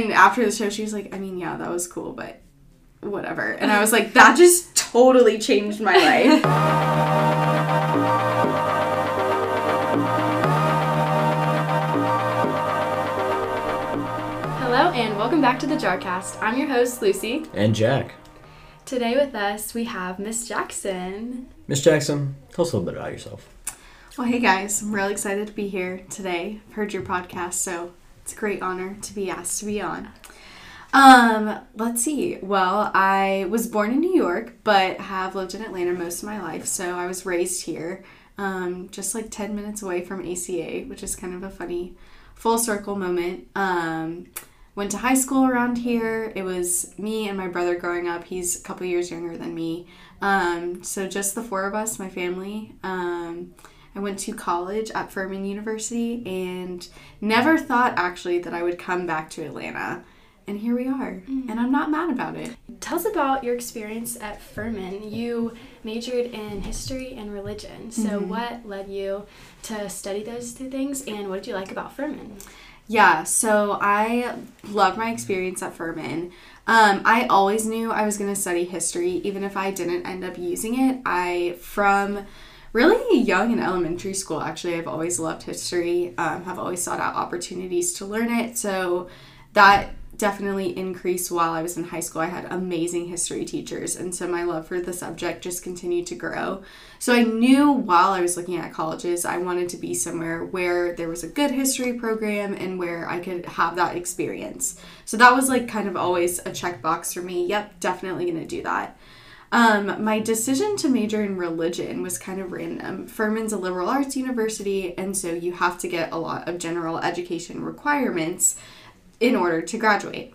And after the show, she was like, I mean, yeah, that was cool, but whatever. And I was like, that just totally changed my life. Hello and welcome back to the Jarcast. I'm your host, Lucy. And Jack. Today with us, we have Miss Jackson. Miss Jackson, tell us a little bit about yourself. Well, hey guys, I'm really excited to be here today. I've heard your podcast, so it's a great honor to be asked to be on. Let's see. Well, I was born in New York, but have lived in Atlanta most of my life, so I was raised here, just like 10 minutes away from ACA, which is kind of a funny full circle moment. Went to high school around here. It was me and my brother growing up. He's a couple years younger than me. So just the four of us, my family. I went to college at Furman University and never thought actually that I would come back to Atlanta. And here we are. And I'm not mad about it. Tell us about your experience at Furman. You majored in history and religion. So what led you to study those two things, and what did you like about Furman? Yeah, so I loved my experience at Furman. I always knew I was going to study history, even if I didn't end up using it. From really young in elementary school, actually, I've always loved history, have always sought out opportunities to learn it. So that definitely increased while I was in high school. I had amazing history teachers, and so my love for the subject just continued to grow. So I knew while I was looking at colleges, I wanted to be somewhere where there was a good history program and where I could have that experience. So that was like kind of always a checkbox for me. Yep, definitely going to do that. My decision to major in religion was kind of random. Furman's a liberal arts university, and so you have to get a lot of general education requirements in order to graduate.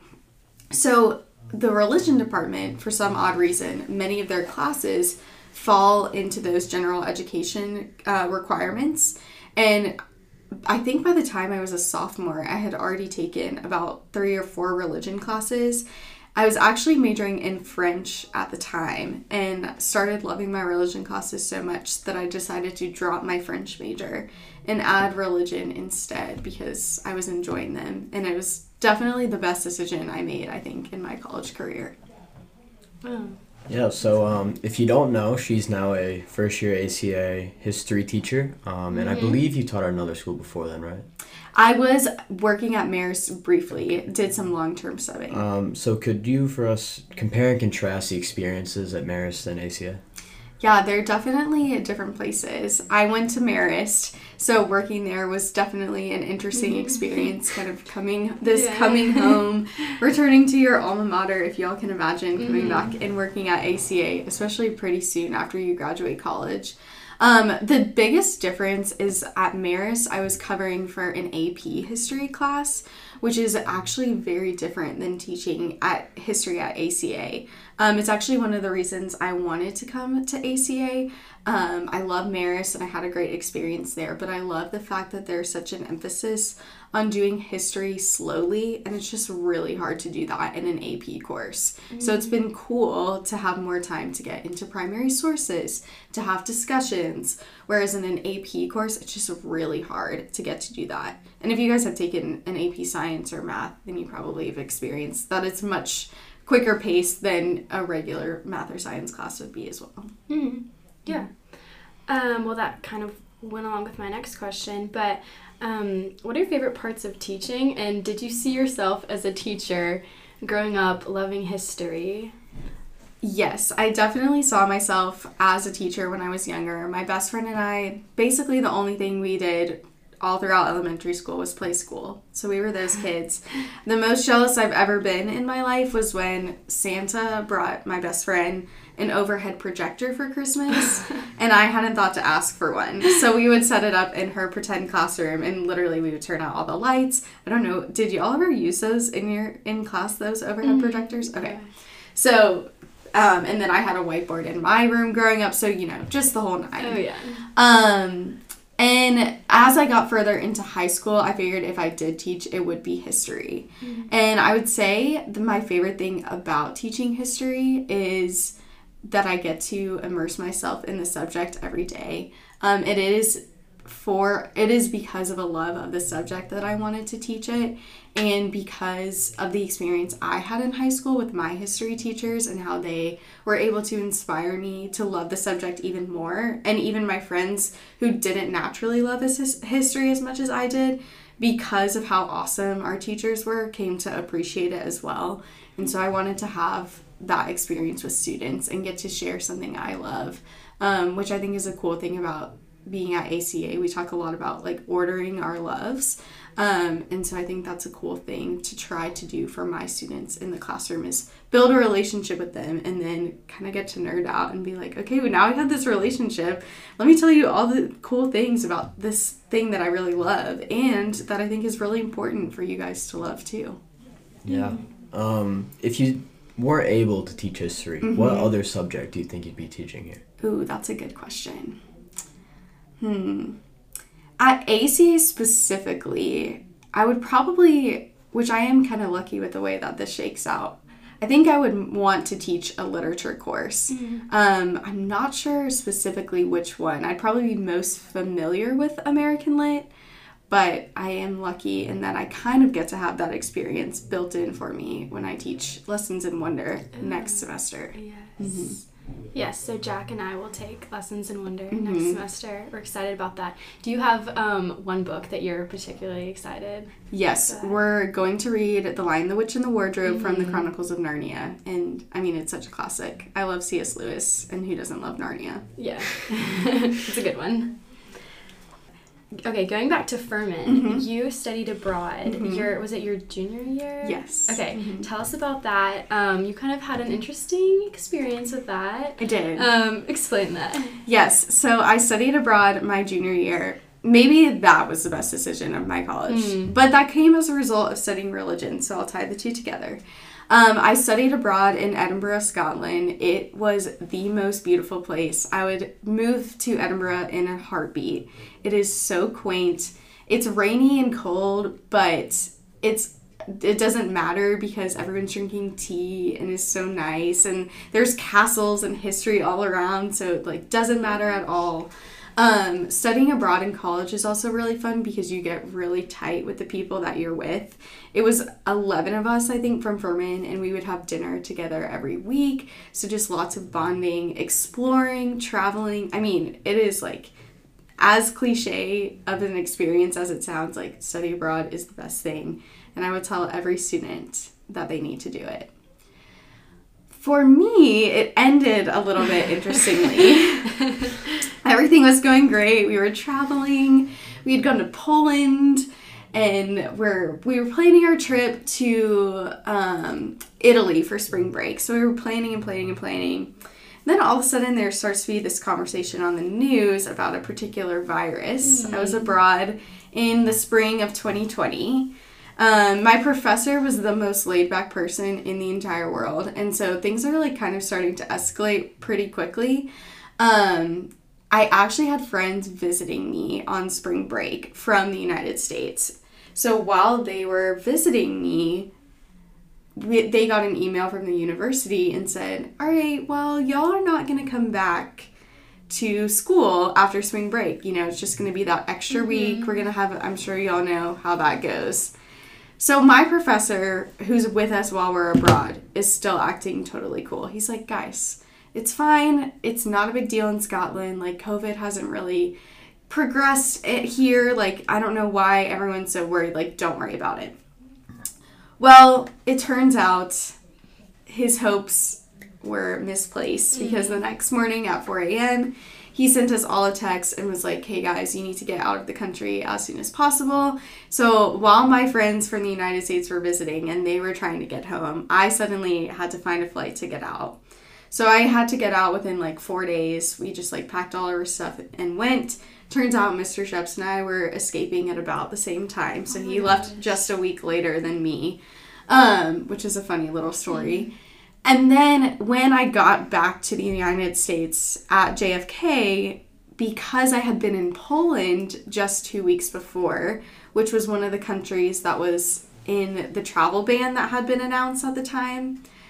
So the religion department, for some odd reason, many of their classes fall into those general education requirements. And I think by the time I was a sophomore, I had already taken about 3 or 4 religion classes. I was actually majoring in French at the time and started loving my religion classes so much that I decided to drop my French major and add religion instead because I was enjoying them. And it was definitely the best decision I made, I think, in my college career. Oh. Yeah, so if you don't know, she's now a first-year ACA history teacher, and I believe you taught at another school before then, right? I was working at Marist briefly, did some long-term subbing. So could you, for us, compare and contrast the experiences at Marist and ACA? Yeah, they're definitely at different places. I went to Marist, so working there was definitely an interesting experience, kind of coming home, returning to your alma mater, if y'all can imagine, coming back and working at ACA, especially pretty soon after you graduate college. The biggest difference is at Marist, I was covering for an AP history class, which is actually very different than teaching at history at ACA. It's actually one of the reasons I wanted to come to ACA. I love Marist and I had a great experience there, but I love the fact that there's such an emphasis on doing history slowly, and it's just really hard to do that in an AP course. So it's been cool to have more time to get into primary sources, to have discussions, whereas in an AP course, it's just really hard to get to do that. And if you guys have taken an AP science or math, then you probably have experienced that it's much quicker pace than a regular math or science class would be as well. Yeah. Well, that kind of went along with my next question, but what are your favorite parts of teaching, and did you see yourself as a teacher growing up loving history? Yes, I definitely saw myself as a teacher when I was younger. My best friend and I, basically the only thing we did all throughout elementary school was play school. So we were those kids. The most jealous I've ever been in my life was when Santa brought my best friend an overhead projector for Christmas, and I hadn't thought to ask for one. So we would set it up in her pretend classroom, and literally we would turn out all the lights. I don't know, did you all ever use those in class, those overhead projectors? Okay. So, and then I had a whiteboard in my room growing up, so, just the whole nine. Oh, yeah. And as I got further into high school, I figured if I did teach, it would be history. And I would say my favorite thing about teaching history is that I get to immerse myself in the subject every day. It is it is because of a love of the subject that I wanted to teach it, and because of the experience I had in high school with my history teachers and how they were able to inspire me to love the subject even more. And even my friends who didn't naturally love history as much as I did, because of how awesome our teachers were, came to appreciate it as well. And so I wanted to have that experience with students and get to share something I love, which I think is a cool thing about being at ACA. We talk a lot about like ordering our loves. And so I think that's a cool thing to try to do for my students in the classroom, is build a relationship with them and then kind of get to nerd out and be like, okay, well, now we have this relationship. Let me tell you all the cool things about this thing that I really love and that I think is really important for you guys to love too. Yeah. If you weren't able to teach history, what other subject do you think you'd be teaching here? Ooh, that's a good question. At ACA specifically, I would probably, which I am kind of lucky with the way that this shakes out, I think I would want to teach a literature course. I'm not sure specifically which one. I'd probably be most familiar with American Lit, but I am lucky in that I kind of get to have that experience built in for me when I teach Lessons in Wonder next semester. Yes. Yes, so Jack and I will take Lessons in Wonder next semester. We're excited about that. Do you have one book that you're particularly excited? Yes, we're going to read The Lion, the Witch, and the Wardrobe from the Chronicles of Narnia. And, I mean, it's such a classic. I love C.S. Lewis, and who doesn't love Narnia? Yeah, it's a good one. Okay, going back to Furman, you studied abroad. Was it your junior year? Yes. Okay, tell us about that. You kind of had an interesting experience with that. I did. Explain that. Yes, so I studied abroad my junior year. Maybe that was the best decision of my college, but that came as a result of studying religion, so I'll tie the two together. I studied abroad in Edinburgh, Scotland. It was the most beautiful place. I would move to Edinburgh in a heartbeat. It is so quaint. It's rainy and cold, but it doesn't matter because everyone's drinking tea and is so nice, and there's castles and history all around, so it like doesn't matter at all. Studying abroad in college is also really fun because you get really tight with the people that you're with. It was 11 of us, I think, from Furman, and we would have dinner together every week. So just lots of bonding, exploring, traveling. I mean, it is like as cliche of an experience as it sounds. Like, study abroad is the best thing. And I would tell every student that they need to do it. For me, it ended a little bit interestingly. Everything was going great. We were traveling. We had gone to Poland, and we were planning our trip to Italy for spring break. So we were planning and planning and planning. Then all of a sudden there starts to be this conversation on the news about a particular virus. I was abroad in the spring of 2020. My professor was the most laid-back person in the entire world, and so things are like kind of starting to escalate pretty quickly. I actually had friends visiting me on spring break from the United States. So while they were visiting me, they got an email from the university and said, all right, well, y'all are not going to come back to school after spring break. You know, it's just going to be that extra week. We're going to have, I'm sure y'all know how that goes. So my professor, who's with us while we're abroad, is still acting totally cool. He's like, guys, it's fine. It's not a big deal in Scotland. Like, COVID hasn't really progressed here. Like, I don't know why everyone's so worried. Like, don't worry about it. Well, it turns out his hopes were misplaced because the next morning at 4 a.m., he sent us all a text and was like, hey guys, you need to get out of the country as soon as possible. So while my friends from the United States were visiting and they were trying to get home, I suddenly had to find a flight to get out. So I had to get out within like 4 days. We just like packed all our stuff and went. Turns out Mr. Sheps and I were escaping at about the same time. So he left just a week later than me, which is a funny little story. And then when I got back to the United States at JFK, because I had been in Poland just 2 weeks before, which was one of the countries that was in the travel ban that had been announced at the time,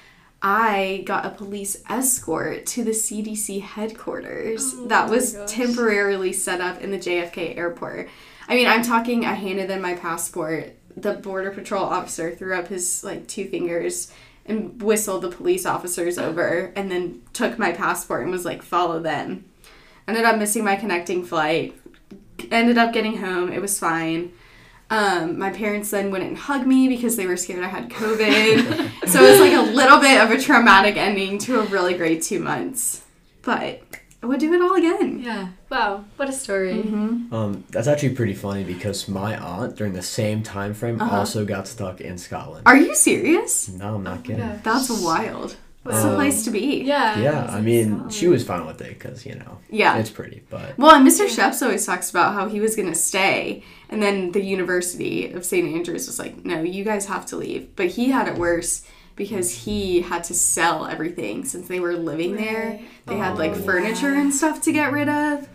I got a police escort to the CDC headquarters Oh that my was gosh. temporarily set up in the JFK airport. I mean, I'm talking, I handed them my passport. The Border Patrol officer threw up his, like, 2 fingers and whistled the police officers over and then took my passport and was like, follow them. Ended up missing my connecting flight. Ended up getting home. It was fine. My parents then wouldn't hug me because they were scared I had COVID. So it was like a little bit of a traumatic ending to a really great 2 months. But I would do it all again. Yeah. Wow. What a story. Mm-hmm. That's actually pretty funny because my aunt, during the same time frame, also got stuck in Scotland. Are you serious? No, I'm not kidding. Yeah. That's wild. What's the place to be? Yeah. Yeah, I mean, she was fine with it because, you know, Yeah. it's pretty, but... Well, and Mr. Sheps always talks about how he was going to stay, and then the University of St. Andrews was like, no, you guys have to leave. But he had it worse because he had to sell everything since they were living there. They had, like, furniture and stuff to get rid of.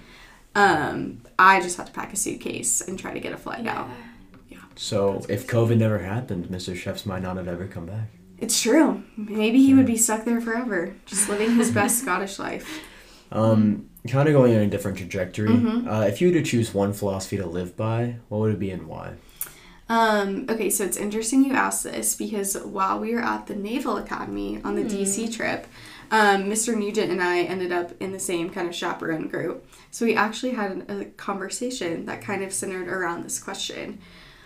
I just had to pack a suitcase and try to get a flight out. So, if COVID never happened, Mr. Sheps might not have ever come back. It's true. Maybe he would be stuck there forever, just living his best Scottish life. Kind of going in a different trajectory. If you were to choose one philosophy to live by, what would it be and why? Okay, so it's interesting you asked this because while we were at the Naval Academy on the DC trip, Mr. Nugent and I ended up in the same kind of chaperone group. So we actually had a conversation that kind of centered around this question.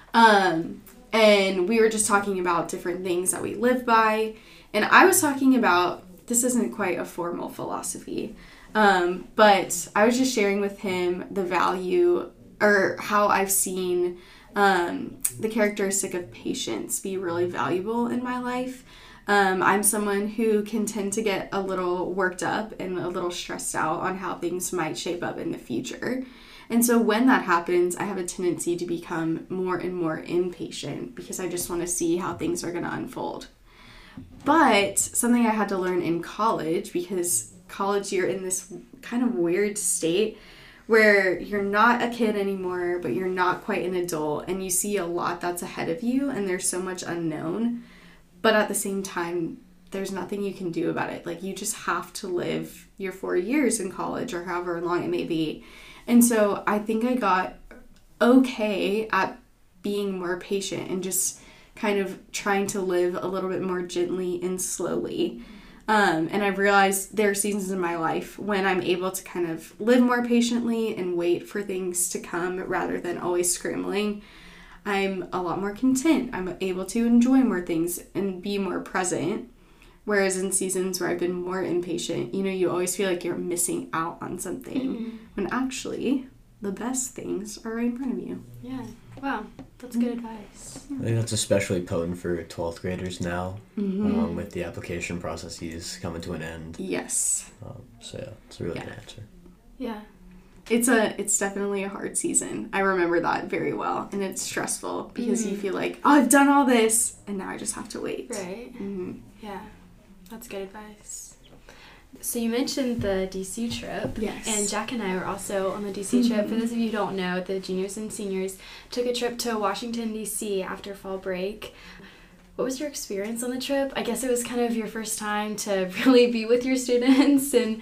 And we were just talking about different things that we live by. And I was talking about, this isn't quite a formal philosophy, but I was just sharing with him the value or how I've seen the characteristic of patience be really valuable in my life. I'm someone who can tend to get a little worked up and a little stressed out on how things might shape up in the future. And so when that happens, I have a tendency to become more and more impatient because I just want to see how things are going to unfold. But something I had to learn in college, because college you're in this kind of weird state where you're not a kid anymore, but you're not quite an adult, and you see a lot that's ahead of you, and there's so much unknown. But at the same time, there's nothing you can do about it. Like, you just have to live your 4 years in college or however long it may be. And so I think I got okay at being more patient and just kind of trying to live a little bit more gently and slowly. And I've realized there are seasons in my life when I'm able to kind of live more patiently and wait for things to come rather than always scrambling. I'm a lot more content. I'm able to enjoy more things and be more present. Whereas in seasons where I've been more impatient, you know, you always feel like you're missing out on something. When actually, the best things are right in front of you. Yeah. Wow. That's good advice. I think that's especially potent for 12th graders now, along with the application processes coming to an end. Yes. So yeah, it's a really good answer. Yeah. It's definitely a hard season. I remember that very well. And it's stressful because you feel like, oh, I've done all this, and now I just have to wait. Right. Yeah. That's good advice. So you mentioned the DC trip. Yes. And Jack and I were also on the DC trip. For those of you who don't know, the juniors and seniors took a trip to Washington, D.C. after fall break. What was your experience on the trip? I guess it was kind of your first time to really be with your students and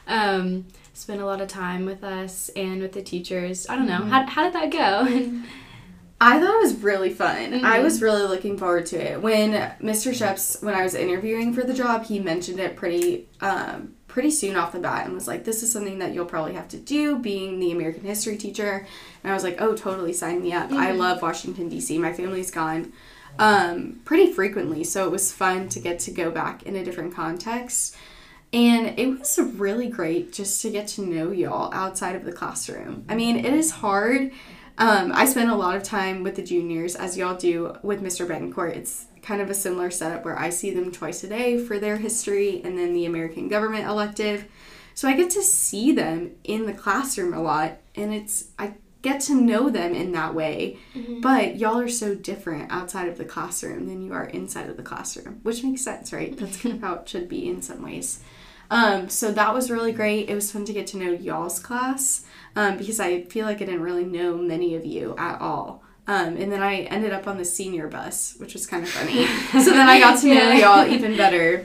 spend a lot of time with us and with the teachers. I don't know. How did that go? I thought it was really fun. I was really looking forward to it. When Mr. Sheps, when I was interviewing for the job, he mentioned it pretty soon off the bat and was like, this is something that you'll probably have to do, being the American history teacher. And I was like, oh, totally, sign me up. I love Washington, D.C. My family's gone pretty frequently, so it was fun to get to go back in a different context. And it was really great just to get to know y'all outside of the classroom. I mean, it is hard. I spent a lot of time with the juniors, as y'all do with Mr. Betancourt. It's kind of a similar setup where I see them twice a day for their history and then the American government elective. So I get to see them in the classroom a lot, and I get to know them in that way. But y'all are so different outside of the classroom than you are inside of the classroom, which makes sense, right? That's kind of how it should be in some ways. So that was really great. It was fun to get to know y'all's class because I feel like I didn't really know many of you at all. And then I ended up on the senior bus, which was kind of funny. So then I got to know y'all even better.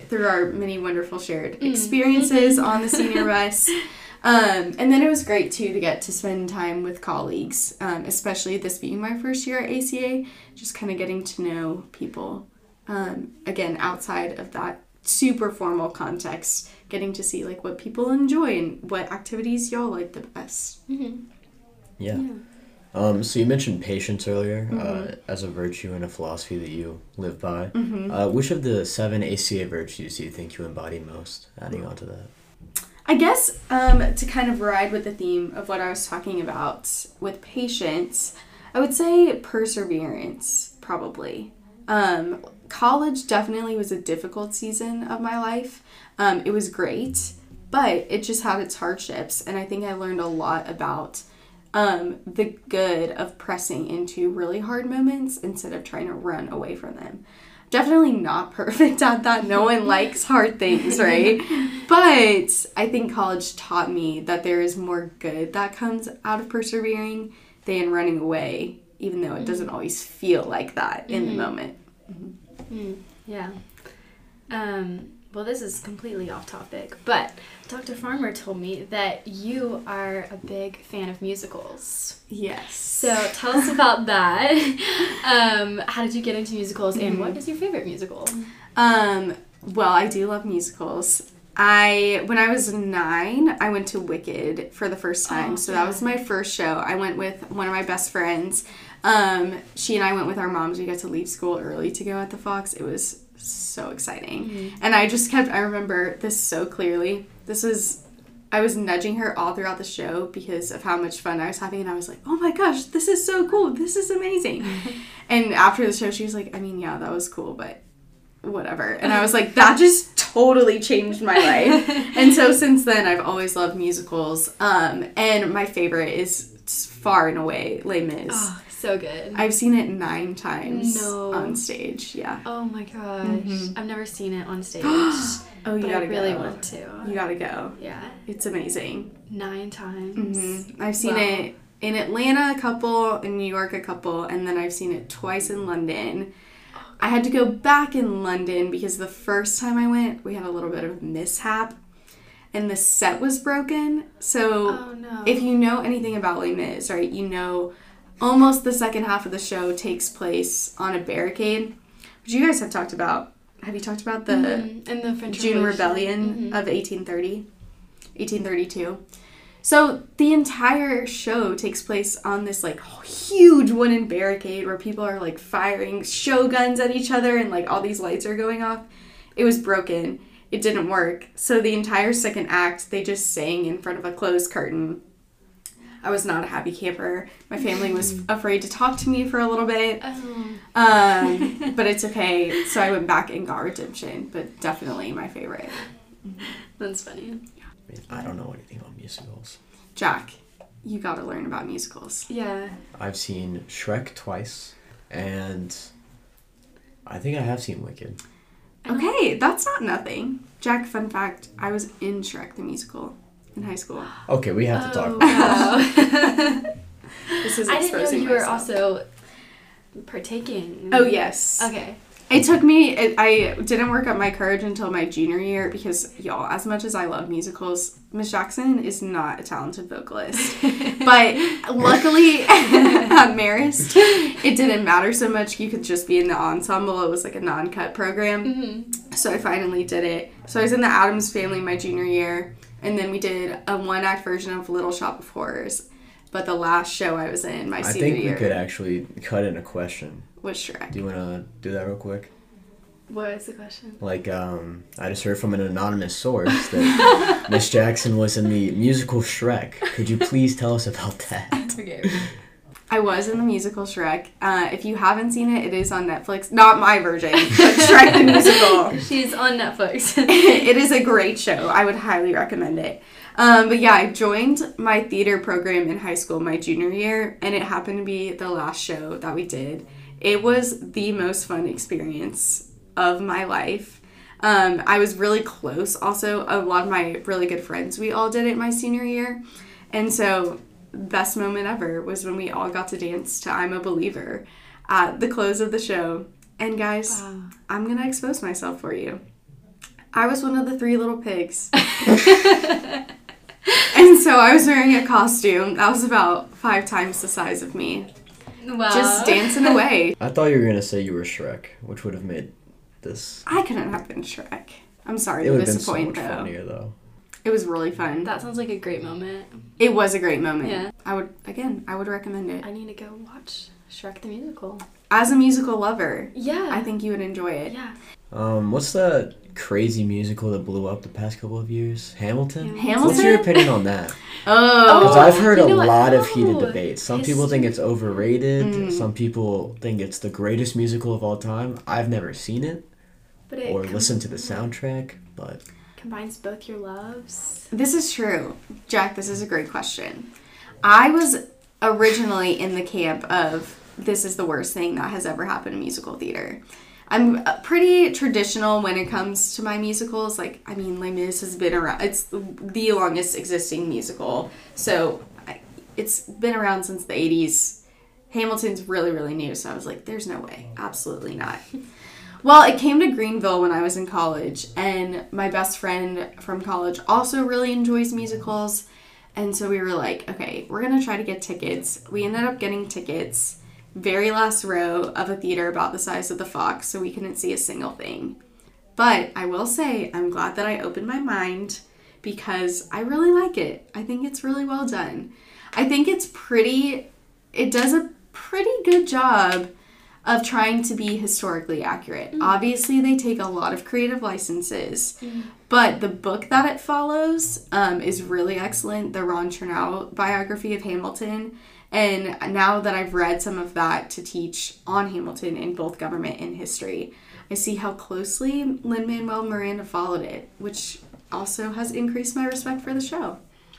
through our many wonderful shared experiences on the senior bus. And then it was great, too, to get to spend time with colleagues, especially this being my first year at ACA, just kind of getting to know people, again, outside of that super formal context, getting to see, like, what people enjoy and what activities y'all like the best. Yeah. So you mentioned patience earlier as a virtue and a philosophy that you live by. Which of the 7 ACA virtues do you think you embody most, adding on to that? I guess to kind of ride with the theme of what I was talking about with patience, I would say perseverance, probably. College definitely was a difficult season of my life. It was great, but it just had its hardships, and I think I learned a lot about the good of pressing into really hard moments instead of trying to run away from them. Definitely not perfect at that. No one likes hard things, right? But I think college taught me that there is more good that comes out of persevering than running away, even though it doesn't always feel like that in the moment. Yeah. Well, this is completely off topic, but Dr. Farmer told me that you are a big fan of musicals. Yes. So tell us about that. How did you get into musicals, and what is your favorite musical? Well, I do love musicals. When I was 9, I went to Wicked for the first time. That was my first show. I went with one of my best friends. She and I went with our moms. We got to leave school early to go at the Fox. It was so exciting. And I remember this so clearly. I was nudging her all throughout the show because of how much fun I was having, and I was like, oh my gosh, this is so cool. This is amazing. And after the show, she was like, I mean, yeah, that was cool, but whatever. And I was like, that just totally changed my life. And so since then, I've always loved musicals. And my favorite is far and away Les Mis. Oh, so good. I've seen it 9 times on stage. Yeah. Oh my gosh. I've never seen it on stage. Oh, you gotta go. I really want to. You gotta go. Yeah. It's amazing. 9 times. I've seen it in Atlanta a couple, in New York a couple, and then I've seen it twice in London. I had to go back in London because the first time I went, we had a little bit of a mishap, and the set was broken. So if you know anything about Les Mis, right, you know almost the second half of the show takes place on a barricade, which you guys have talked about. Have you talked about the and the French June Rebellion of 1832? So the entire show takes place on this like huge wooden barricade where people are like firing shoguns at each other and like all these lights are going off. It was broken. It didn't work. So the entire second act, they just sang in front of a closed curtain. I was not a happy camper. My family was afraid to talk to me for a little bit. But it's okay. So I went back and got redemption, but definitely my favorite. That's funny. I don't know anything about musicals. Jack, you gotta learn about musicals. Yeah. I've seen Shrek twice, and I think I have seen Wicked. Okay, that's not nothing. Jack, fun fact, I was in Shrek the musical in high school. Okay, we have to talk about this. This is I didn't know you were myself. also partaking. Oh, yes. Okay. It took me, I didn't work up my courage until my junior year because, y'all, as much as I love musicals, Miss Jackson is not a talented vocalist. But luckily at Marist, it didn't matter so much. You could just be in the ensemble. It was like a non-cut program. So I finally did it. So I was in the Addams Family my junior year, and then we did a 1-act version of Little Shop of Horrors. But the last show I was in my senior year. I think we could actually cut in a question. Was Shrek. Do you want to do that real quick? What is the question? Like, I just heard from an anonymous source that Miss Jackson was in the musical Shrek. Could you please tell us about that? Okay. I was in the musical Shrek. If you haven't seen it, it is on Netflix. Not my version, but Shrek the musical. She's on Netflix. It is a great show. I would highly recommend it. But yeah, I joined my theater program in high school my junior year, and it happened to be the last show that we did. It was the most fun experience of my life. I was really close. Also, a lot of my really good friends, we all did it my senior year. And so, best moment ever was when we all got to dance to I'm a Believer at the close of the show. And guys, I'm going to expose myself for you. I was one of the 3 little pigs. And so I was wearing a costume that was about 5 times the size of me. Wow. Just dancing away. I thought you were going to say you were Shrek, which would have made this... I couldn't have been Shrek. I'm sorry It to would have been so disappoint, much though. funnier, though. It was really fun. That sounds like a great moment. It was a great moment. Yeah. I would recommend it. I need to go watch Shrek the Musical. As a musical lover, Yeah. I think you would enjoy it. Yeah. What's that crazy musical that blew up the past couple of years? Hamilton? Hamilton? What's your opinion on that? Oh. Because I've heard you a know what? lot of heated Oh, debates. Some people think it's overrated. Mm. Some people think it's the greatest musical of all time. I've never seen it But it or listened to the soundtrack, but... combines both your loves. This is true. Jack, this is a great question. I was originally in the camp of this is the worst thing that has ever happened in musical theater. I'm pretty traditional when it comes to my musicals. Like, I mean, Les Mis has been around. It's the longest existing musical. So it's been around since the 80s. Hamilton's really, really new. So I was like, there's no way. Absolutely not. Well, it came to Greenville when I was in college. And my best friend from college also really enjoys musicals. And so we were like, okay, we're going to try to get tickets. We ended up getting tickets. Very last row of a theater about the size of the Fox, so we couldn't see a single thing. But I will say, I'm glad that I opened my mind because I really like it. I think it's really well done. I think it does a pretty good job of trying to be historically accurate. Obviously, they take a lot of creative licenses, but the book that it follows is really excellent. The Ron Chernow biography of Hamilton. And now that I've read some of that to teach on Hamilton in both government and history, I see how closely Lin-Manuel Miranda followed it, which also has increased my respect for the show.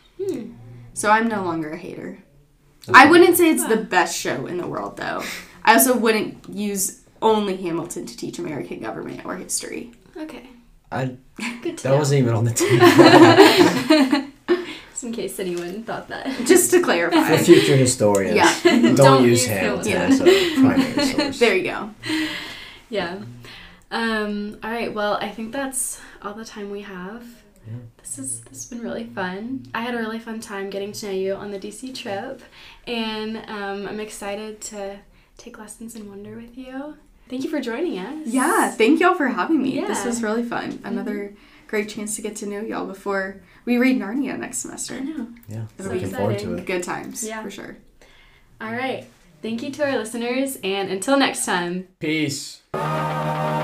So I'm no longer a hater. I wouldn't say it's the best show in the world, though. I also wouldn't use only Hamilton to teach American government or history. Okay. Good to know. That wasn't even on the table. Just in case anyone thought that. Just to clarify. For future historians, don't use Hamilton. Hamilton as a primary source. There you go. Yeah. All right. Well, I think that's all the time we have. Yeah. This has been really fun. I had a really fun time getting to know you on the DC trip, and I'm excited to take lessons in wonder with you. Thank you for joining us. Yeah, thank y'all for having me. Yeah. This was really fun. Another great chance to get to know y'all before we read Narnia next semester. I know. Yeah, It'll looking be forward to exciting. it. Good times, Yeah. for sure. All right. Thank you to our listeners, and until next time. Peace.